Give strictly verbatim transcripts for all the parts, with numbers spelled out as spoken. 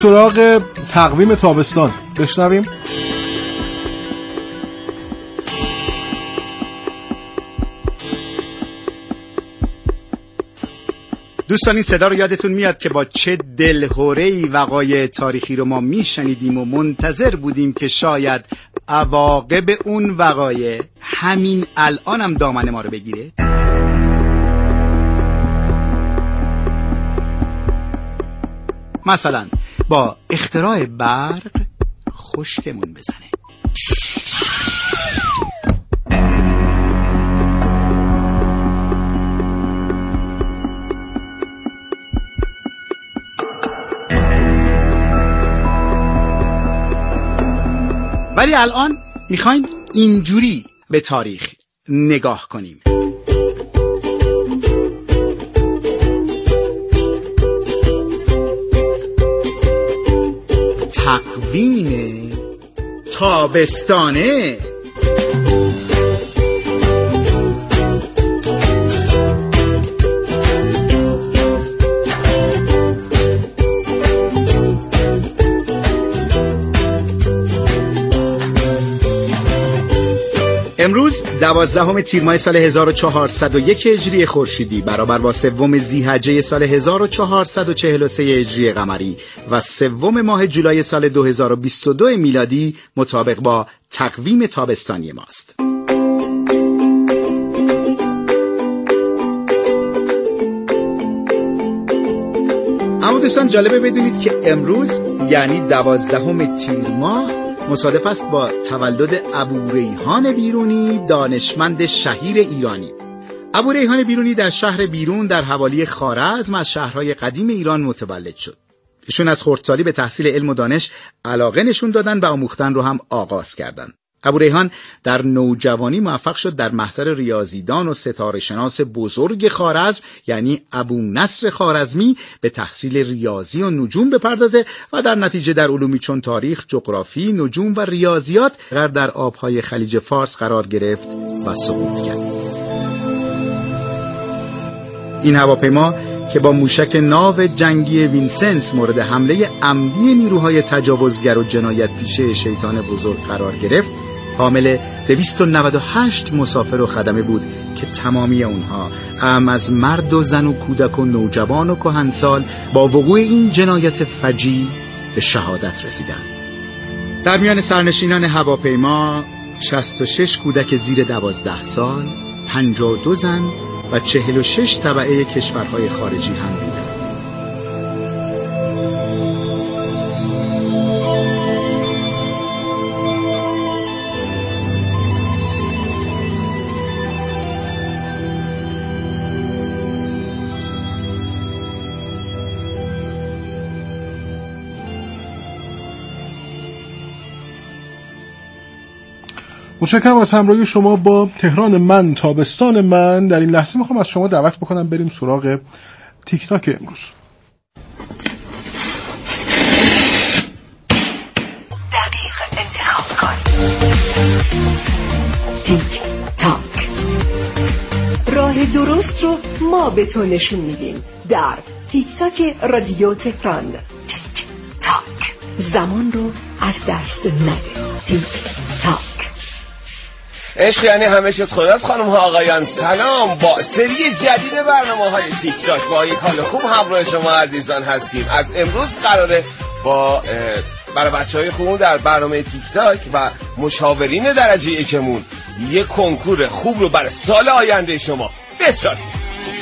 سراغ تقویم تابستان بشنویم. دوستان این صدا رو یادتون میاد که با چه دلهوره‌ای وقایع تاریخی رو ما میشنیدیم و منتظر بودیم که شاید عواقب اون وقایع همین الان هم دامن ما رو بگیره. مثلا با اختراع برق خشکمون بزنه. ولی الان میخوایم اینجوری به تاریخ نگاه کنیم. تقویم تابستانه. امروز دوازدهم تیر ماه سال هزار و چهارصد و یک هجری خورشیدی برابر با سوم ذی‌حجه سال هزار و چهارصد و چهل و سه هجری قمری و سوم ماه جولای سال دو هزار و بیست و دو میلادی مطابق با تقویم تابستانی ماست. اما دوستان جالبه بدونید که امروز یعنی دوازدهم تیر ماه مصادف است با تولد ابوریحان بیرونی، دانشمند شهیر ایرانی. ابوریحان بیرونی در شهر بیرون در حوالی خوارزم از شهرهای قدیم ایران متولد شد. ایشون از خردسالی به تحصیل علم و دانش علاقه نشون دادن و آموختن رو هم آغاز کردند. ابوریحان در نوجوانی موفق شد در محضر ریاضیدان و ستاره شناس بزرگ خوارزم یعنی ابو نصر خوارزمی به تحصیل ریاضی و نجوم بپردازه و در نتیجه در علومی چون تاریخ، جغرافی، نجوم و ریاضیات در آبهای خلیج فارس قرار گرفت و سقوط کرد. این هواپیما که با موشک ناو جنگی وینسنس مورد حمله عمدی نیروهای تجاوزگر و جنایت پیشه شیطان بزرگ قرار گرفت، حامل دویست و نود و هشت مسافر و خدمه بود که تمامی اونها هم از مرد و زن و کودک و نوجوان و کهنسال با وقوع این جنایت فجیع به شهادت رسیدند. در میان سرنشینان هواپیما شصت و شش کودک زیر دوازده سال، پنجاه و دو زن و چهل و شش تبعه کشورهای خارجی هم بودند. متشکرم از همراهی شما با تهران من، تابستان من. در این لحظه میخوام از شما دعوت بکنم بریم سراغ تیک تاک امروز. دقیق انتخاب کن. تیک تاک، راه درست رو ما به تو نشون میدیم در تیک تاک رادیو تهران. تیک تاک، زمان رو از دست نده. تیک تاک. عشق یعنی همه چیز خداست. خانم ها آقایان سلام، با سری جدید برنامه های تیک تاک با یک حال خوب همراه شما عزیزان هستیم. از امروز قراره با برای بچه های خوب در برنامه تیک تاک و مشاورین درجه یکمون یک کنکور خوب رو برای سال آینده شما بسازیم.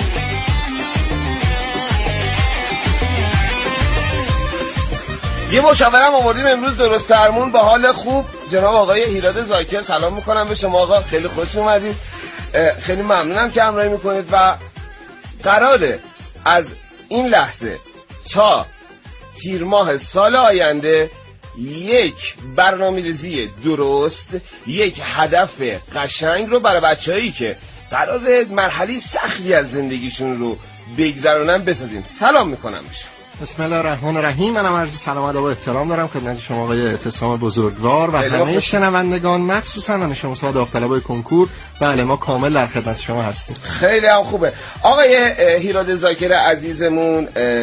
یه مشاورم آوردیم امروز درست درمون با حال خوب، جناب آقای هیراد زاکر. سلام میکنم به شما آقا، خیلی خوش اومدید، خیلی ممنونم که همراهی میکنید و قراره از این لحظه تا تیر ماه سال آینده یک برنامه‌ریزی درست، یک هدف قشنگ رو برای بچه‌هایی که قراره مرحله سختی از زندگیشون رو بگذرونن بسازیم. سلام میکنم بشم. بسم الله الرحمن الرحیم. منم عرض سلام و ادب و احترام دارم خدمت شما آقای اعتصام بزرگوار و همه شنوندگان، مخصوصا دانش‌آموزان داوطلبای کنکور. بله ما کامل در خدمت شما هستیم. خیلی هم خوبه. آقای هیراد زاکر عزیزمون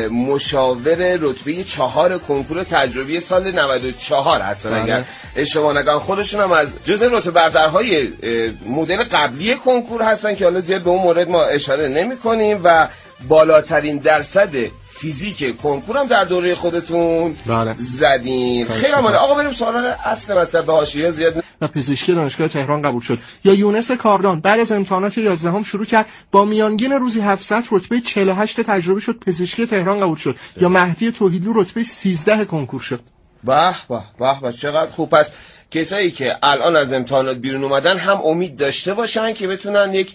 مشاور رتبه چهار کنکور تجربی سال نود و چهار هستن اگر اشتباه نکنم. خودشون هم از جزء رتبه برترهای مدل قبلی کنکور هستن که حالا زیاد به اون مورد ما اشاره نمی‌کنیم و بالاترین درصد فیزیک کنکور هم در دوره خودتون بله. زدین. خیلی عالی. آقا بریم سوال اصل مطلب، به حاشیه زیاد و پزشکی دانشگاه تهران قبول شد. یا یونس کاردان بعد از امتحانات یازدهم شروع کرد با میانگین روزی هفتصد رتبه چهل و هشت تجربی شد، پزشکی تهران قبول شد. یا مهدی توحیدلو رتبه سیزده کنکور شد. به به به به چقدر خوب. پس کسایی که الان از امتحانات بیرون اومدن هم امید داشته باشن که بتونن یک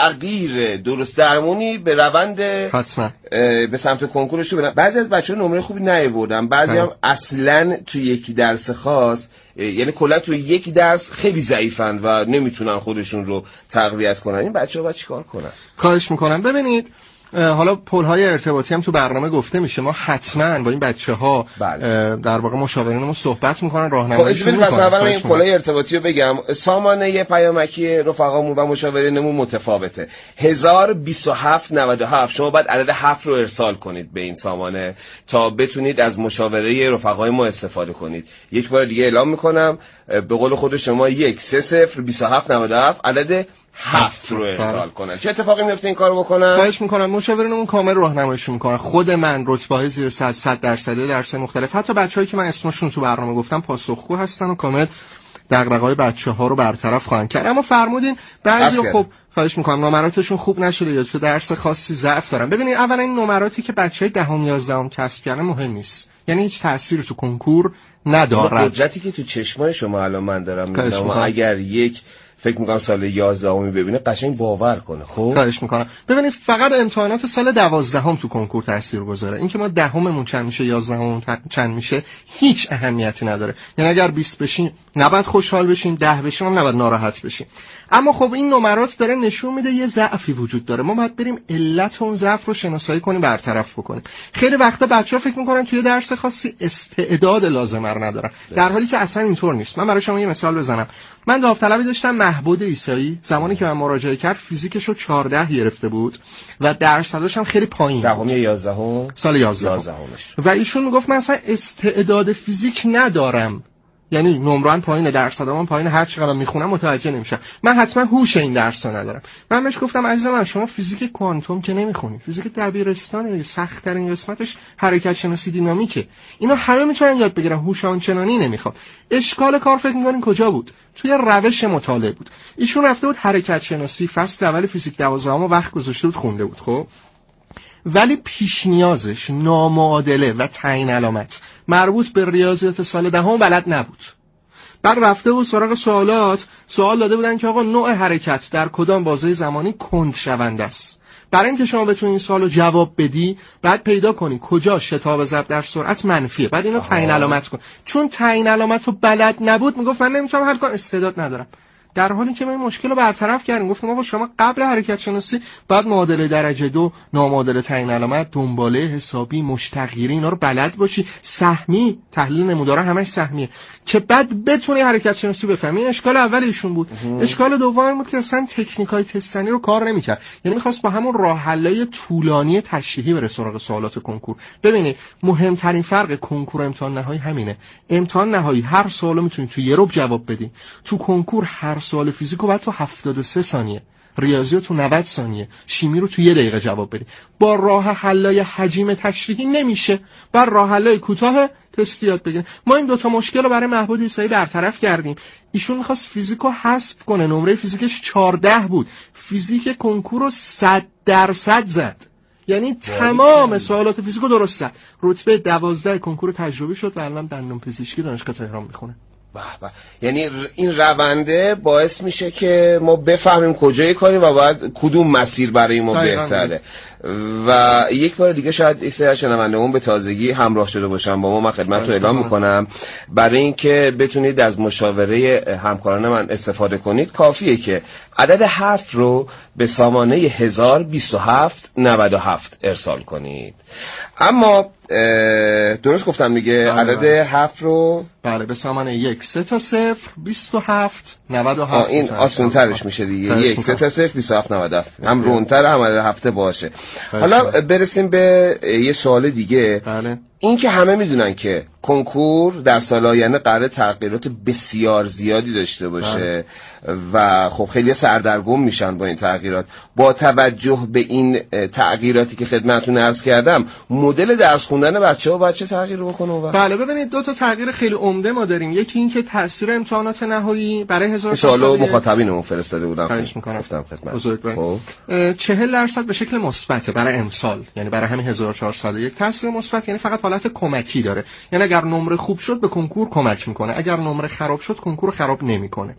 تغییر درست درمونی به روند حتما به سمت کنکورش بدن. بعضی از بچه‌ها نمره خوبی نیاوردن، بعضی هم اصلا تو یک درس خاص، یعنی کلا تو یک درس خیلی ضعیفن و نمیتونن خودشون رو تقویت کنن. این بچه‌ها باید چیکار کنن؟ خواهش میکنم. ببینید حالا پل‌های ارتباطی هم تو برنامه گفته میشه، ما حتما با این بچه‌ها در واقع مشاورینمون صحبت میکنن، راهنماییشون میکنن. خب پس اول این پل‌های ارتباطی رو بگم. سامانه پیامکی رفقامون و مشاورینمون متفاوته. هزار و بیست و هفت نود و هفت. شما باید عدد هفت رو ارسال کنید به این سامانه تا بتونید از مشاوره رفقای ما استفاده کنید. یک بار دیگه اعلام میکنم، به قول خود شما یک سه صفر بیست و هفت نود و هفت عدد هفت رو ارسال کنن. چه اتفاقی میفته این کارو بکنن؟ خواهش میکنم. مشاورینمون کامل راهنماییشون میکنن. خود من رتبه‌های زیر صد صد درصدی درس‌های مختلف، حتی بچه‌هایی که من اسمشون تو برنامه گفتم پاسخگو هستن و کامل دغدغه‌های بچه‌ها رو برطرف خواهند کرد. اما فرمودین بعضی خب خواهش میکنم نمراتشون خوب نشده یا تو درس خاصی ضعف دارن. ببینید اولا این نمراتی که بچه‌های دهم یازدهم کسب کردن مهم نیست، یعنی هیچ تأثیری تو کنکور نداره. قدرتی که تو چشمای شما الان من دارم میبینم، اگر یک فکر میکنم سال یازدهمی ببینه قشنگ باور کنه. خب خواهش میکنم. ببینید فقط امتحانات سال دوازدهم تو کنکور تاثیر گذاره. اینکه ما دهممون چند میشه یازدهممون چند میشه هیچ اهمیتی نداره. یعنی اگر بیست بشیم نباید خوشحال بشیم، ده بشیم هم نباید ناراحت بشیم. اما خب این نمرات داره نشون میده یه ضعفی وجود داره. ما باید بریم علت اون ضعف رو شناسایی کنیم، برطرف بکنیم. خیلی وقتا بچه‌ها فکر میکنن توی درس خاصی استعداد لازمه رو ندارن، در حالی که اصلا اینطور نیست. من برای شما یه مثال بزنم. من داوطلبی داشتم مهبود عیسایی، زمانی که من مراجعه کرد فیزیکش رو چهارده گرفته بود و درصدش هم خیلی پایین بود. دهم یازدهم سال یازدهم. و ایشون میگفت من اصلا استعداد فیزیک ندارم، یعنی نمره‌ام پایینه، درصدام پایینه، هر چقدر میخونم متوجه نمیشم، من حتما هوش این درس رو ندارم. من بهش گفتم عزیزم من شما فیزیک کوانتوم که نمیخونی، فیزیک دبیرستانه، سخت ترین قسمتش حرکت شناسی دینامیکه، اینا همه میتونن یاد بگیرن، هوش آنچنانی نمیخواد. اشکال کار فکر می‌کنین کجا بود؟ توی روش مطالعه بود. ایشون رفته بود حرکت شناسی فصل اول فیزیک دوازدهم وقت گذاشته بود خونده بود، خب ولی پیش نیازش نامعادله و تعیین علامت مربوط به ریاضیات سال دهم بلد نبود. بعد رفته بود سراغ سوالات، سوال داده بودن که آقا نوع حرکت در کدام بازه زمانی کند شونده است. برای اینکه شما بتونید این سوالو جواب بدی بعد پیدا کنی کجا شتاب ضرب در سرعت منفیه، بعد اینو تعیین علامت کن. چون تعیین علامت رو بلد نبود میگفت من نمیتونم حل کنم، استعداد ندارم. در حالی که ما این مشکل رو برطرف کردیم، گفتیم آقا شما قبل حرکت شناسی بعد معادله درجه دو، نامعادله تعیین علامت، دنباله حسابی، مشتقگیری اینا رو بلد باشی، سهمی، تحلیل نمودارا همش سهمیه، که بعد بتونی حرکت شناسی بفهمی. اشکال اول ایشون بود. اشکال دوم بود که اصلا تکنیکای تستنی رو کار نمی‌کرد، یعنی می‌خواست با همون راه حلای طولانی تشریحی بره سراغ سوالات کنکور. ببینید مهمترین فرق کنکور امتحان نهایی همینه. امتحان نهایی هر سوالو میتونی تو یه ربع جواب بدی، تو کنکور هر سوال فیزیکو باید تو هفتاد و سه ثانیه، ریاضی تو نود ثانیه، شیمی رو تو یه دقیقه جواب بدی. با راه حلای حجم تشریحی نمیشه، بر راه حلای کوتاه تستی یاد بگیریم. ما این دوتا مشکل رو برای مهبود عیسایی برطرف کردیم. ایشون می‌خواست فیزیکو حذف کنه، نمره فیزیکش چهارده بود، فیزیک کنکور رو صد درصد زد، یعنی تمام سوالات فیزیکو درست زد. رتبه دوازده کنکور تجربی شد و الان دندون پزشکی دانشگاه تهران میخونه. به به. یعنی این رونده باعث میشه که ما بفهمیم کجای کاری و باید کدوم مسیر برای ما بهتره. و یک بار دیگه شاید یک سری شنونده‌مون به تازگی همراه شده باشن با ما، من خدمتتون اعلام میکنم برای اینکه بتونید از مشاوره همکاران من استفاده کنید کافیه که عدد هفت رو به سامانه هزار و بیست و هفت نود و هفت ارسال کنید. اما درست گفتم دیگه. عدد هفت رو بله به سامان یک سه تا صفر بیست و هفت نود و هفت. این آسان ترش میشه دیگه، یک سه تا صفر بیست و هفت نود و هفت، هم رونتر هم عدد هفته باشه. حالا برسیم به یه سوال دیگه. بله. این که همه میدونن که کنکور در سال آینده قراره تغییرات بسیار زیادی داشته باشه و خب خیلی سردرگم میشن با این تغییرات. با توجه به این تغییراتی که خدمتتون عرض کردم، مدل درس خوندن بچه‌ها باید چه تغییر بکنه؟ بله ببینید دو تا تغییر خیلی عمده ما داریم. یکی این که تاثیر امتحانات نهایی برای هزار و چهارصد سوالو مخاطبینمون فرستاده بودن. خواهش می‌کنم. گفتم خدمت. خب چهل درصد به شکل مثبت برای امسال، یعنی برای همین هزار و چهارصد و یک تاثیر مثبت، یعنی فقط حالت کمکی داره. یعنی اگر نمره خوب شد به کنکور کمک میکنه، اگر نمره خراب شد کنکور خراب نمیکنه.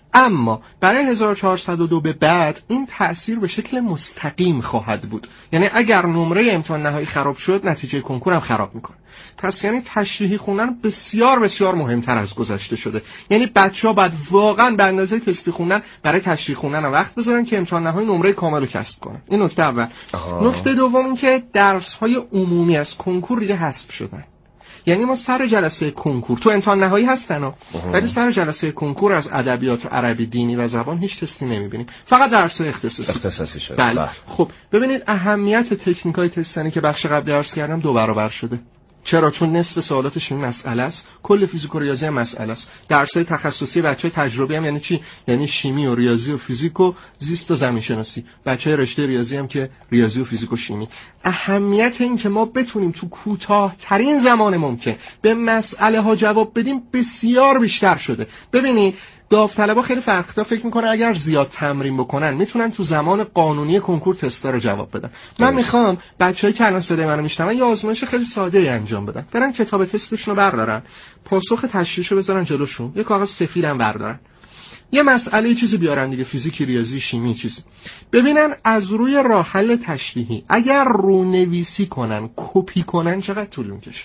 اما برای هزار و چهارصد و دو به بعد این تأثیر به شکل مستقیم خواهد بود. یعنی اگر نمره امتحان نهایی خراب شد نتیجه کنکور هم خراب میکنه. پس یعنی تشریحی خوندن بسیار بسیار مهمتر از گذشته شده. یعنی بچه‌ها باید واقعا به اندازه تستی خوندن برای تشریح خوندن وقت بذارن که امتحان نهایی نمره کامل رو کسب کنن. این نکته اول. نکته دوم این که درس‌های عمومی از کنکور دیگه حذف شدن. یعنی ما سر جلسه کنکور تو امتحان نهایی هستن ها، ولی سر جلسه کنکور از ادبیات عربی، دینی و زبان هیچ تستی نمی‌بینیم، فقط درس اختصاصی اختصاصی شده. بله. خب ببینید اهمیت تکنیک‌های تستنی که بخش قبلی عرض کردم دو برابر شده. چرا؟ چون نصف سوالات شیمی مسئله است، کل فیزیک و ریاضی هم مسئله است. درس‌های تخصصی بچه‌های تجربی هم یعنی چی؟ یعنی شیمی و ریاضی و فیزیک و زیست و زمین شناسی. بچه‌های رشته ریاضی هم که ریاضی و فیزیک و شیمی. اهمیت این که ما بتونیم تو کوتاه‌ترین زمان ممکن به مسئله ها جواب بدیم بسیار بیشتر شده. ببینید داوطلبا خیلی فرق‌ها فکر میکنه اگر زیاد تمرین بکنن میتونن تو زمان قانونی کنکور تستا رو جواب بدن. من میخوام بچه‌ای که الان صدای منو میشنون یه آزمایش خیلی ساده ای انجام بدن. برن کتاب تستشون رو بردارن، پاسخ تشریحشو بذارن جلوشون، یه کاغذ سفید هم بردارن. یه مسئله چیزی بیارن دیگه، فیزیک، ریاضی، شیمی چیزی. ببینن از روی راه حل تشریحی اگر رونویسی کنن، کپی کنن چقدر طول میکشه.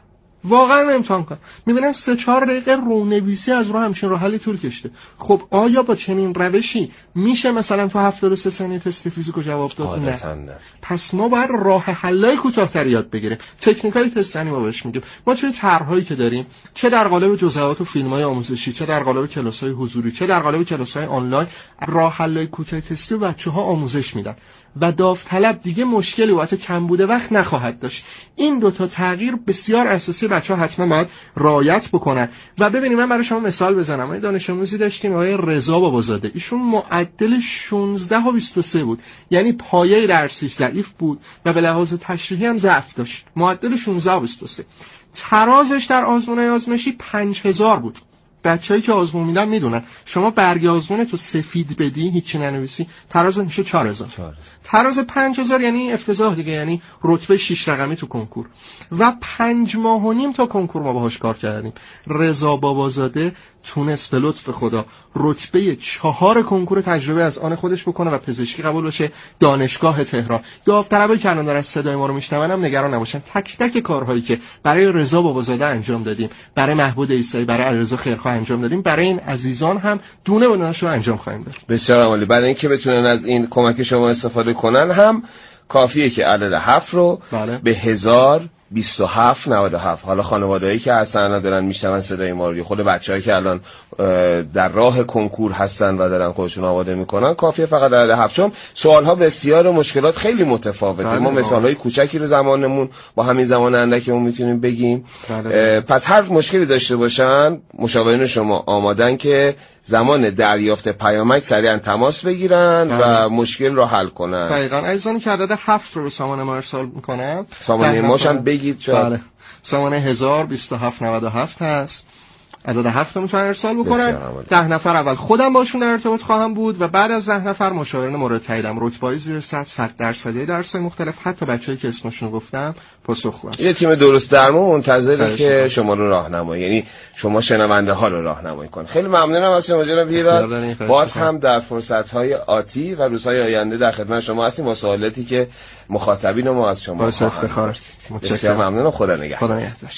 واقعا امتحان کن میبینن سه چهار دقیقه رونویسی از رو همچین راه حلی طول کشته. خب آیا با چنین روشی میشه مثلا تو هفتاد و سه ثانیه تست فیزیکو جواب داد؟ نه. پس ما باید راه حلای کوتاه‌تر یاد بگیریم. تکنیکای تستنی ما بهش میگیم. ما توی طرحهایی که داریم، چه در قالب جزئیات و فیلم‌های آموزشی، چه در قالب کلاس‌های حضوری، چه در قالب کلاس‌های آنلاین، راه حلای کوتاه تستی رو بچه‌ها آموزش میدن و داوطلب دیگه مشکلی وقت کم بوده وقت نخواهد داشت. این دو تا تغییر بسیار اساسی بچه‌ها حتما باید رعایت بکنن. و ببینید من برای شما مثال بزنم. ما دانش آموزی داشتیم آقای رضا بابازاده، ایشون معدل شانزده و بیست و سه بود، یعنی پایه درسیش ضعیف بود و به لحاظ تشریحی هم ضعف داشت. معدل شانزده و بیست و سه. ترازش در آزمون‌های آزمایشی پنج هزار بود. بچه‌ای که آزمون میدن میدونن شما برگ آزمون تو سفید بدی هیچی ننویسی تراز میشه چهار هزار. تراز پنج هزار یعنی افتضاح دیگه، یعنی رتبه شش رقمی تو کنکور. و پنج ماه و نیم تا کنکور ما باهاش کار کردیم. رضا بابازاده تونست به لطف خدا رتبه چهار کنکور تجربه از آن خودش بکنه و پزشکی قبول بشه دانشگاه تهران. داوطلبایی که الان دارن صدای ما رو میشنون هم نگران نباشن. تک تک کارهایی که برای رضا بابازاده انجام دادیم، برای محمود عیسایی، برای علیرضا خیرخواه انجام دادیم، برای این عزیزان هم دونه به دونه انجام خواهیم داد. بسیار عالی. برای اینکه بتونن از این کمک شما استفاده کنن هم کافیه که عدد هفت رو بله. به هزار بیست و هفت نود و هفت، حالا خانواده‌ای که اصلا دارن میشنون صدای ما رو، خود بچه‌هایی که الان در راه کنکور هستن و دارن خودشون آماده میکنن، کافیه فقط عدد هفت. چون سوال‌ها بسیار و مشکلات خیلی متفاوته. بله. ما مثال‌های کوچکی رو زمانمون با همین زمان اندکمون میتونیم بگیم. بله. پس هر مشکلی داشته باشن مشاورین شما آمادن که زمان دریافت پیامک سریعا تماس بگیرن بله. و مشکل رو حل کنن. دقیقاً. عزیزانی که عدد هفت رو به سامان ما ارسال میکنن، سامان ماش هم بگید شاید. بله. سامان هزار بیست و هفت نود و هفت هست. عدد هفت رو میتونن ارسال بکنن. ده نفر اول خودم باشون در ارتباط خواهم بود و بعد از ده نفر مشاورین مورد تاییدم، رتبه‌ای زیر صد، صد درصدی درس‌های مختلف، حتی بچه‌ای که اسمشون رو گفتم پاسخگو هستن. یه تیم درست درمون منتظره که شما رو راهنمایی، یعنی شما شنونده ها رو راهنمایی کنه. خیلی ممنونم از شما جناب هیراد. باز هم در فرصت‌های آتی و روزهای آینده در خدمت شما هستیم با سوالاتی که مخاطبین ما از شما خواهند پرسید. بسیار ممنونم. خدا نگهدار. خدا نگهدار.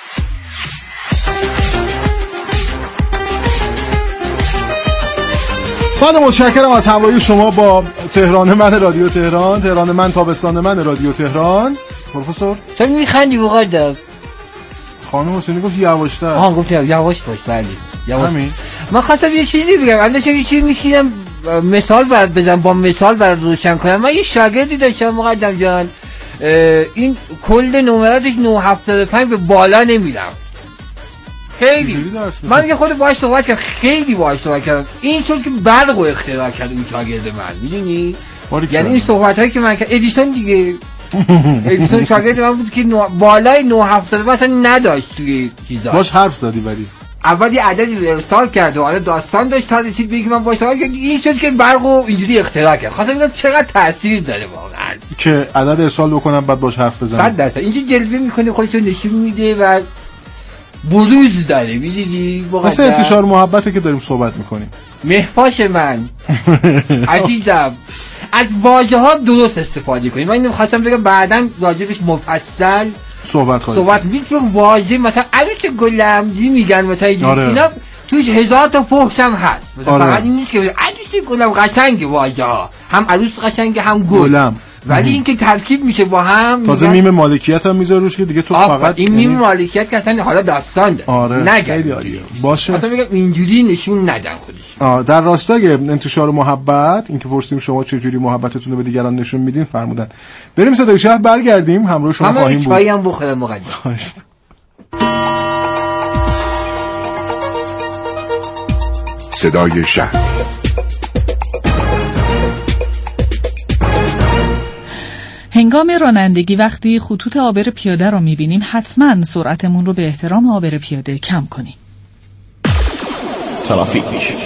بعد متشکرم از همراهی شما با تهران من رادیو تهران، تهران من تابستان من رادیو تهران. پروفسور تو میخندی مقدم؟ خانم حسینی گفت یواشتر. آها گفت یواش باش. بله یواش. همین. من خواستم یه چیزی بگم. الان چه چیزی میشینم مثال بر بزنم، با مثال بر روشن کنم. من یه شاگردی داشتم مقدم جان، این کل نمراتش نه هفتاد و پنج به بالا نمیرم. خیلی من یه خود باهاش صحبت کردم، خیلی باهاش صحبت کردم. این طور که برق رو اختراع کرد اون شاگرد من، میدونی؟ یعنی این صحبت هایی که من کرد ادیسون دیگه ادیسون شاگرد من بود که نو... بالای نه هفتاد مثلا نداشت توی چیزا. باش حرف زدی ولی اول یه عددی رو ارسال کرد و حالا داستان داشت تا رسید به اینکه من باهاش صحبت کردم. این شد که برق رو اینجوری اختراع کرد. خواستم بگم چقدر تاثیر داره واقعا که عدد ارسال بکنم بعد باش حرف بزنم. صد درصد اینجوری جلوه میکنه، خودش رو نشون میده و بروز داره. میدونی مثل انتشار محبته که داریم صحبت میکنیم. مهپاش من عزیزم از واژه ها درست استفاده کنیم. من اینو خواستم بگم بعداً راجبش مفصل صحبت کنیم. صحبت میکنم. واژه مثلا عروس گلمجی میگن مثلا آره. اینا توش هزار تا فحش هم هست. مثلا آره. فقط این نیست که عروس گلم قشنگه واژه ها، هم عروس قشنگه هم گل گلم، ولی اینکه ترکیب میشه با هم تازه میم مالکیت هم میذاره روش که دیگه تو فقط این میم مالکیت که اصلا حالا داستان داره. آره نگم خیلی عالیه. باشه مثلا میگم اینجوری نشون ندن خودش. آه در راستای انتشار محبت، اینکه پرسیدیم شما چه جوری محبتتون رو به دیگران نشون میدین، فرمودن بریم صدای شهر برگردیم همراه شما خواهیم بود. چایی هم بخورم مقدم. صدای شهر. هنگام رانندگی وقتی خطوط عابر پیاده رو می‌بینیم حتما سرعتمون رو به احترام عابر پیاده کم کنیم. ترافیک.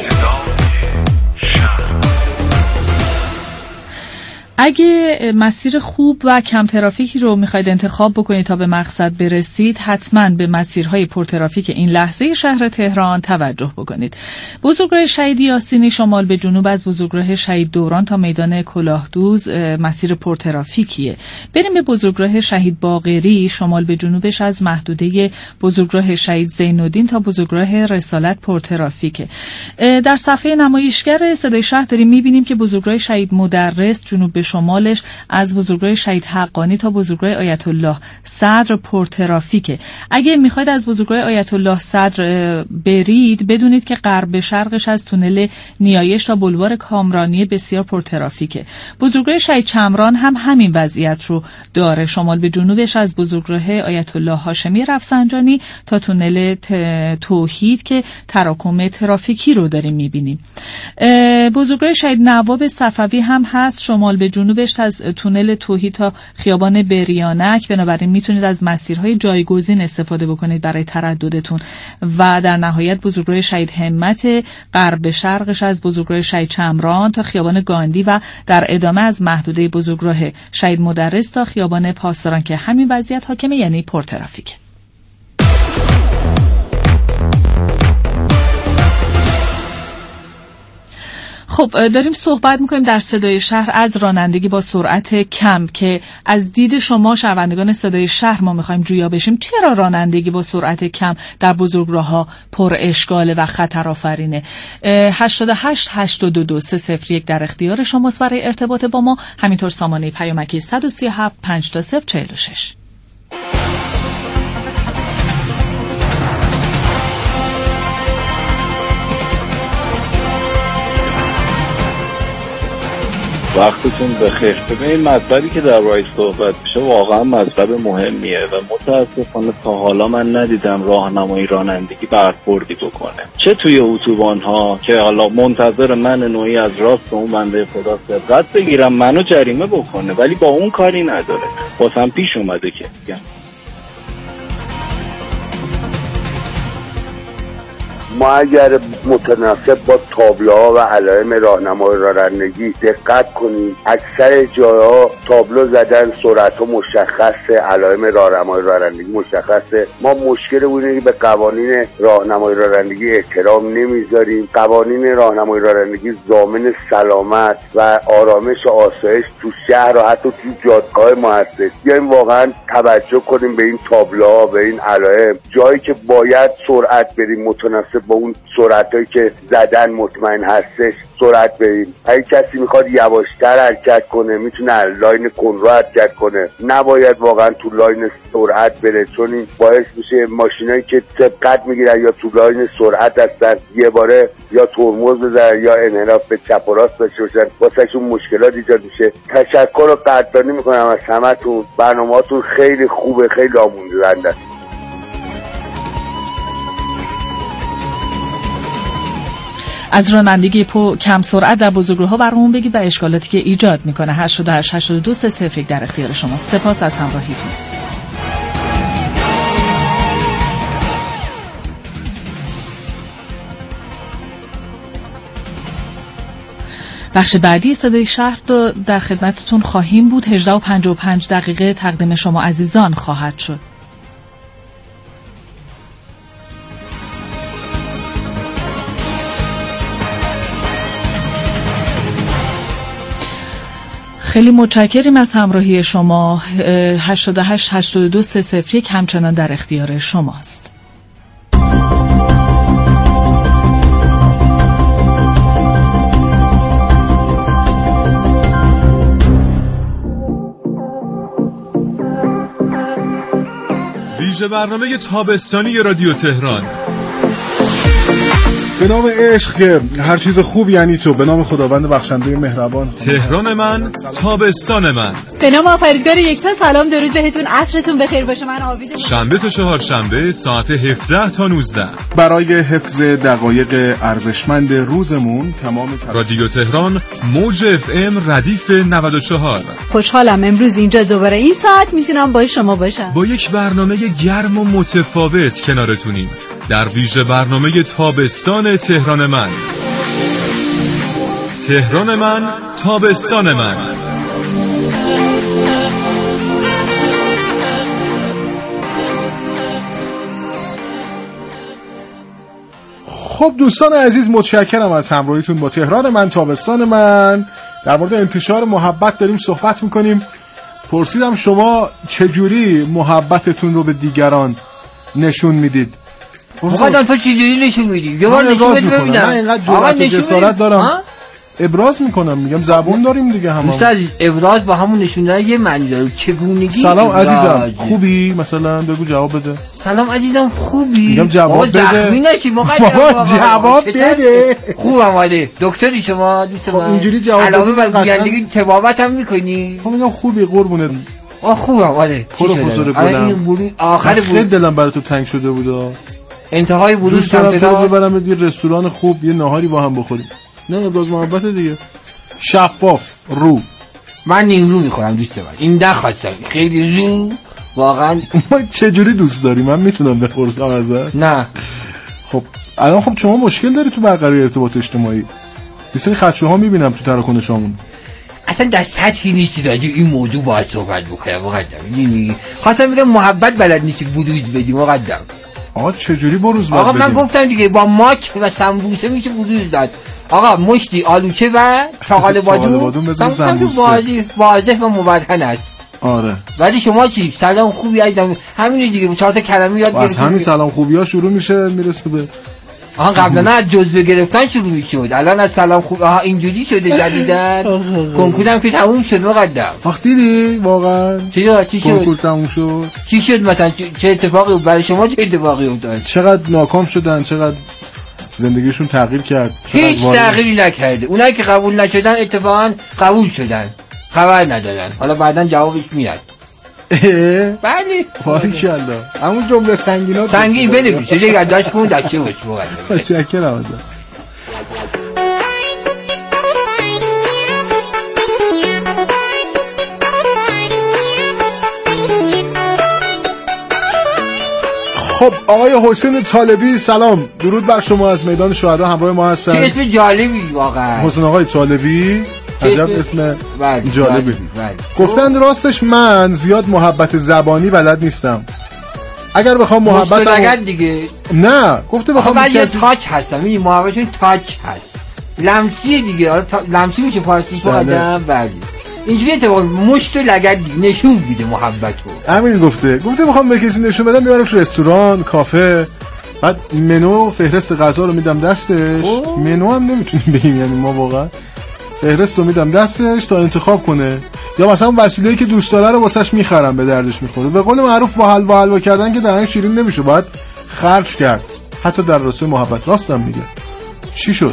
اگه مسیر خوب و کم ترافیکی رو میخواید انتخاب بکنید تا به مقصد برسید، حتما به مسیرهای پرترافیک این لحظه شهر تهران توجه بکنید. بزرگراه شهید یاسینی شمال به جنوب از بزرگراه شهید دوران تا میدان کلاهدوز مسیر پرترافیکیه. بریم به بزرگراه شهید باقری شمال به جنوبش از محدوده بزرگراه شهید زینالدین تا بزرگراه رسالت پرترافیکه. در صفحه نمایشگر صدای شهر داریم میبینیم که بزرگراه شهید مدرس جنوب به شمالش از بزرگراه شهید حقانی تا بزرگراه آیت الله صدر پرترافیکه. اگه میخواید از بزرگراه آیت الله صدر برید بدونید که غرب به شرقش از تونل نیایش تا بلوار کامرانی بسیار پرترافیکه. بزرگراه شهید چمران هم همین وضعیت رو داره. شمال به جنوبش از بزرگراه آیت الله هاشمی رفسنجانی تا تونل توحید که تراکم ترافیکی رو داریم میبینیم. بزرگراه شهید نواب صفوی هم هست شمال به جنوبش از تونل توحید تا خیابان بریانک، بنابراین میتونید از مسیرهای جایگزین استفاده بکنید برای ترددتون. و در نهایت بزرگراه شهید همت غرب به شرقش از بزرگراه شهید چمران تا خیابان گاندی و در ادامه از محدوده بزرگراه شهید مدرس تا خیابان پاسداران که همین وضعیت حاکمه، یعنی پرترافیک. خب داریم صحبت میکنیم در صدای شهر از رانندگی با سرعت کم که از دید شما شنوندگان صدای شهر ما میخوایم جویا بشیم. چرا رانندگی با سرعت کم در بزرگراه‌ها پر اشکاله و خطر آفرینه؟ هشتاد و هشت هشتاد و دو سه صفر یک در اختیار شماست برای ارتباط با ما، همینطور سامانه پیامکی صد و سی و هفت پنج تا صفر چهل و شش. وقتتون بخیر. ببینید مطلبی که در راه صحبت میشه واقعا مطلب مهمیه و متاسفانه تا حالا من ندیدم راهنمای رانندگی برخوردی بکنه، چه توی اتوبان ها که حالا منتظر من نوعی از راست اون بنده خدا سبقت بگیرم منو جریمه بکنه، ولی با اون کاری نداره. واسم پیش اومده که میگم ما اگر متناسب با تابلوها و علائم راهنمای رانندگی دقت کنیم، اکثر جاها تابلو زدن سرعت مشخصه، علائم راهنمای رانندگی مشخصه. ما مشکل اونه که به قوانین راهنمای رانندگی احترام نمیذاریم. قوانین راهنمای رانندگی ضامن سلامت و آرامش و آسایش تو شهر و حتی تو جاده‌های ما هست. بیایم واقعا توجه کنیم به این تابلوها، به این علائم. جایی که باید سرعت بریم متناسب که با اون سرعتایی که زدن مطمئن هستش سرعت بریم. اگه کسی میخواد یواشتر حرکت کنه میتونه لاین کنرو حرکت کنه، نباید واقعا تو لاین سرعت بره، چون این باعث میشه ماشینایی که سبقت میگیرن یا تو لاین سرعت هستن یه باره یا ترمز بزنن یا انحراف به چپ و راست داشته باشن، واسهشون مشکلات ایجاد میشه. تشکر و قدردانی میکنم از همتون، برنامه‌هاتون خیلی خوبه، خیلی آموزنده. از رانندگی پو کم سرعت در بزرگراه‌ها برامون بگید و اشکالاتی که ایجاد میکنه. هشت هشت هشت دو سه صفر یک در اختیار شما. سپاس از همراهیتون. بخش بعدی صدای شهر در خدمتتون خواهیم بود. هجده و پنجاه و پنج دقیقه تقدیم شما عزیزان خواهد شد. خیلی متشکریم از همراهی شما. هشت هشت هشت دو سه صفر یک همچنان در اختیار شماست. ویژه برنامه تابستانی رادیو تهران. به نام عشق که هر چیز خوب یعنی تو، به نام خداوند بخشنده مهربان. تهران من، تابستان من. به نام آفریدگار یکتا، سلام درود بهتون، عصرتون بخیر باشه. من عابد شنبه تا چهارشنبه ساعت هفده تا نوزده برای حفظ دقایق ارزشمند روزمون تمام تر... رادیو تهران موج اف ام ردیف نود و چهار. خوشحالم امروز اینجا دوباره این ساعت میتونم با شما باشم. با یک برنامه گرم و متفاوت کنارتونیم در ویژه برنامه تابستان تهران من. تهران من، تابستان من. خب دوستان عزیز، متشکرم از همراهیتون با تهران من، تابستان من. در مورد انتشار محبت داریم صحبت میکنیم. پرسیدم شما چجوری محبتتون رو به دیگران نشون میدید؟ مقدم تو چجوری نشون میدی؟ یه بار نشون بده ببینم. من اینقدر جرأت و جسارت دارم ابراز میکنم، میگم زبون داریم دیگه همون. دوست عزیز، ابراز با همون نشون دادن یه معنی داره. چگونگی. سلام عزیزم، خوبی؟ مثلا بگو جواب بده. سلام عزیزم، خوبی؟ میگم جواب بده. زخمی نشی مقدم. جواب بده. خوبم واله. دکتری شما دوست من. اینجوری جواب بده. علاوه بر گندگی تبابت هم میکنی؟ خب میگم خوبی قربونت. آ خوبم واله. پروفسور گلم. آخر بود. خیلی دلم برای تو تنگ شده بود. انتهای ورود سمت راست ببرم یه رستوران خوب، یه ناهاری با هم بخوریم. نه ابراز محبت دیگه. شفاف رو. من نیم رو میخورم دوست من. این نخواستم. خیلی رو واقعا. ما چه جوری دوست داری؟ من میتونم بپرسم ازت؟ نه. خب الان خب شما مشکل داری تو برقراری ارتباط اجتماعی. یه سری خدشه‌ها میبینم تو تراکنشامون. اصلا در سطحی نیستی راجع این موضوع باید صحبت بکنم مقدم. میدونی خواستم بگم محبت بلد نیستی بروز بدی مقدم. آقا چجوری بروز باید آقا بدیم؟ من گفتم دیگه با ماچ و سمبوسه میشه بروز داد. آقا مشتی آلوچه و چاقال بادون سمبوسه واضح و مبرهن است. آره. ولی شما چی؟ سلام خوبی عزیزم، همین دیگه چهار تا کلمه یاد گرفتید. از همین سلام خوبی ها شروع میشه میرسه به آها قبلا نه از جزوه گرفتن شروع میشد، الان از سلام خوب. آها اینجوری شده جدیدن. کنکورم که تموم شد مقدم. آخ دیدی واقعا چی شد؟ چی شد؟ کنکور تموم شد. چی شد مثلا؟ چه اتفاقی برای شما چه اتفاقی افتاد؟ چقدر ناکام شدن، چقدر زندگیشون تغییر کرد. هیچ تغییری نکرده. اونایی که قبول نشدن اتفاقا قبول شدن، خبر ندادن. حالا بعداً جوابش میاد. بله باریکالله. همون جمله سنگینا سنگین بنویس، چه یادداشت کن داشته باش. متشکرم ازت. خب آقای حسین طالبی سلام، درود بر شما، از میدان شهدا همراه ما هستن. چه اسم جالبی واقعا. حسین آقای طالبی، عجب اسم جالبی. گفتن راستش من زیاد محبت زبانی بلد نیستم. اگر بخوام محبت هم... دیگه نه گفته بخوام من یه تاچ هستم. این محبتشون تاچ هست، لمسی دیگه. آره تا... لمسی میشه فارسیش آدم. بله اینجوری اتفاق مشت و لگد نشون میده محبتو. همین گفته گفته بخوام به کسی نشون بدم میبرمش رستوران، کافه، بعد منو فهرست غذا رو میدم دستش. منو هم نمیتونیم بگیم، یعنی ما واقعا فهرست رو میدم دستش تا انتخاب کنه، یا مثلا وسیله‌ای که دوست داره رو واسش میخرم به دردش میخوره. به قول معروف با حلوا حلوا کردن که دهن شیرین نمیشه، باید خرج کرد، حتی در راستای محبت. راستم میگه. چی شد؟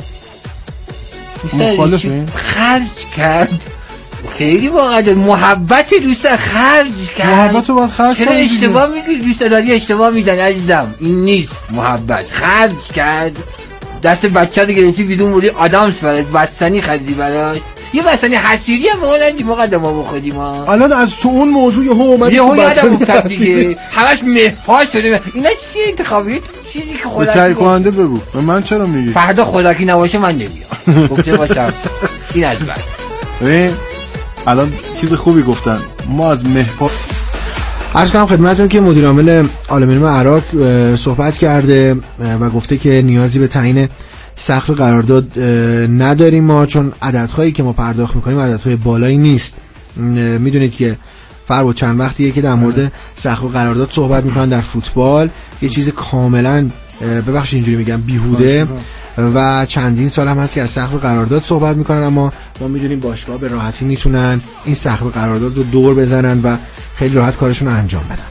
مخالفین؟ خرج کرد خیلی واقعا محبت دوست خرج کرد. محبت رو باید خرج کنید. چرا اشتباه میگی؟ دوست داری اشتباه میزنی عزیزم. این نیست محبت. خرج کرد، دست بچه رو گرفتی بیدون بودی آدامس برد بستنی خریدی براش، یه بستنی حسیری هم بقول ندی مقدم ما بخودیم ها. الان از تو اون موضوع یه ها اومدی یه ها یادم افتاد دیگه، همش مهها شده. اینا چیه انتخابیه؟ چیزی که خدا تایید کننده بگو. به من چرا میگی؟ فردا خداکی نباشه من نمیام. گفته باشم این از بعد. ببین الان چیز خوبی گفتن. ما از مهپا عرض کنم خدمتتون که مدیر عامل آلومینیوم عراق صحبت کرده و گفته که نیازی به تعیین سقف قرارداد نداریم ما، چون عددهایی که ما پرداخت میکنیم عددهای بالایی نیست. میدونید که فرق چند وقتیه که در مورد سقف قرارداد صحبت میکنن در فوتبال، یه چیز کاملا ببخشید اینجوری میگم بیهوده و چندین سال هم هست که از سقف قرارداد صحبت میکنن، اما ما میدونیم باشگاه به راحتی میتونن این سقف قرارداد رو دور بزنن و خیلی راحت کارشون رو انجام بدن.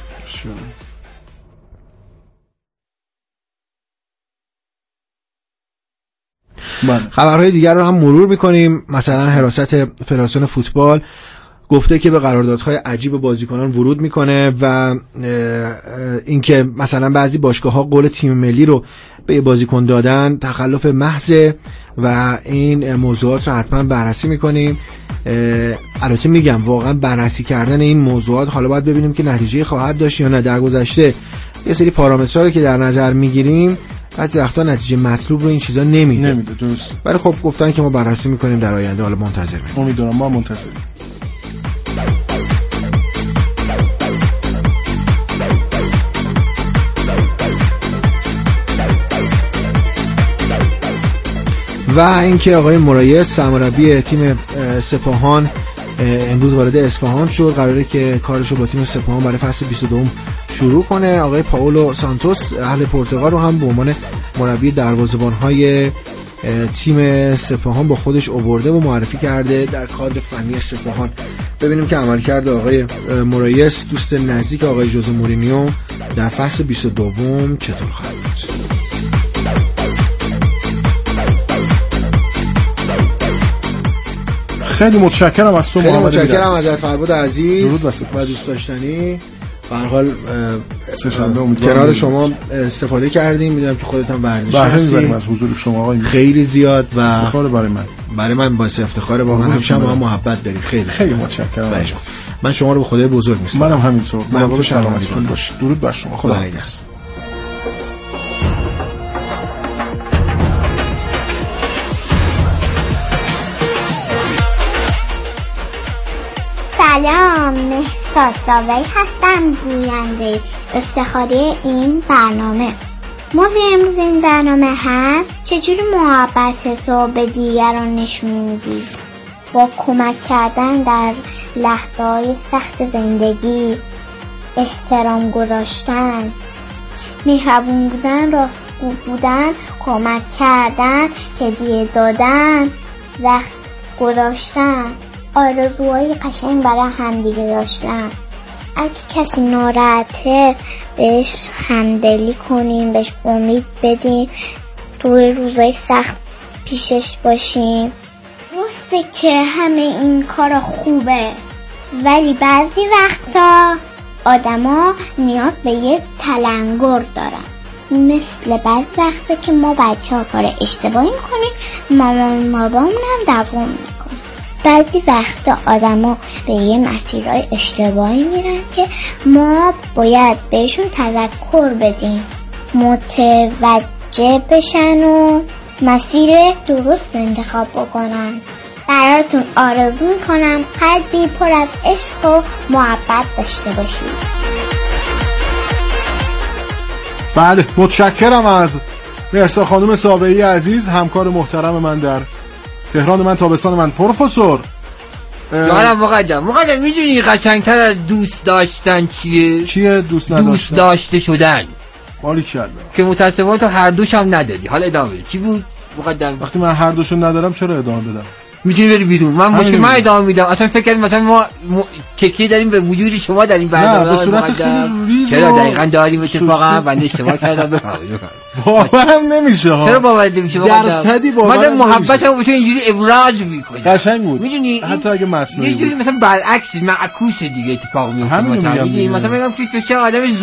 خبرهای دیگر رو هم مرور میکنیم. مثلا حراست فدراسیون فوتبال گفته که به قراردادهای عجیب بازیکنان ورود میکنه و اینکه مثلا بعضی باشگاه‌ها قول تیم ملی رو به بازیکن دادن تخلف محض و این موضوعات رو حتما بررسی میکنیم. البته میگم واقعا بررسی کردن این موضوعات حالا باید ببینیم که نتیجه خواهد داشت یا نه. در گذشته یه سری پارامترها رو که در نظر میگیریم بعضی وقتا نتیجه مطلوب رو این چیزا نمیده. نمیده درست. ولی خب گفتن که ما بررسی میکنیم در آینده، حالا منتظر باشیم. امیدوارم ما منتظریم. و اینکه آقای مرایس سرمربی تیم سپاهان امروز وارد اصفهان شد، قراره که کارشو با تیم سپاهان برای فصل بیست و دو شروع کنه. آقای پائولو سانتوس اهل پرتغال رو هم به عنوان مربی دروازه‌بان‌های تیم سپاهان با خودش آورده و معرفی کرده در کادر فنی سپاهان. ببینیم که عملکرد آقای مرایس دوست نزدیک آقای ژوزه مورینیو در فصل بیست و دو چطور خواهد بود. خیلی متشکرم از تو محمد. خیلی متشکرم از فرباد عزیز. درود و دوست داشتنی. به هر حال کنار شما استفاده کردیم، میدونم که خودت هم ورزشی هستی. بله از حضور شما آقای خیلی زیاد و افتخار برای من. برای من باعث افتخاره، با من هم شما محبت دارید. خیلی خیلی متشکرم. من شما رو به خدای بزرگ میسپارم. منم همینطور. مراقب سلامتیتون باشید. درود بر شما. خدا حافظ. سلام، مهسا ساوی هستم، گوینده افتخاری این برنامه. موضوع امروز این برنامه هست چجوری محبت تو به دیگران نشون میدی؟ با کمک کردن در لحظه های سخت زندگی، احترام گذاشتن، مهربون بودن، راستگو بودن، کمک کردن، هدیه دادن، وقت گذاشتن، آرزوهای قشنگ برای همدیگه داشتن. اگه کسی ناراحته بهش همدلی کنیم، بهش امید بدیم، توی روزای سخت پیشش باشیم. درسته که همه این کار خوبه، ولی بعضی وقتا آدما نیاز به یه تلنگر دارن. مثل بعضی وقتا که ما بچه ها کار اشتباهی میکنیم، مامان بابامون هم دوام میکنه. بعضی وقتا آدم ها به یه مسیرهای اشتباهی میرن که ما باید بهشون تذکر بدیم، متوجه بشن و مسیر درست انتخاب بکنن. براتون آرزو میکنم قلبی پر از عشق و محبت داشته باشید. بله متشکرم از مهسا خانم ساوی عزیز، همکار محترم من در تهران من تابستان من. پروفسور جانم مقدم مقدم میدونی قشنگتر از دوست داشتن چیه؟ چیه دوست نداشتن؟ دوست داشته شدن. باریکلا. که متاسفانه تو هر دوش هم ندادی. حالا ادامه بده. چی بود مقدم؟ وقتی من هر دوشو ندارم چرا ادامه بدم؟ میتونی بری بیرون. من باشه من ادامه میدم. اصلا فکر کردم مثلا ما م... تکیه داریم به وجود شما در این برنامه. نه به صورت خیلی ریز. چرا دقیقاً داریم اتفاقا بنده اشتباه کردم. بفرمایید. باورم نمیشه ها. چرا باور نمیشه؟ درصدی باور نمیشه. من محبتمو به تو اینجوری ابراز میکنم. قشنگ بود. میدونی حتی اگه مصنوعی یه جوری مثلا برعکس معکوس دیگه اتفاق میفته. مثلا مثلا میگم که تو چه آدم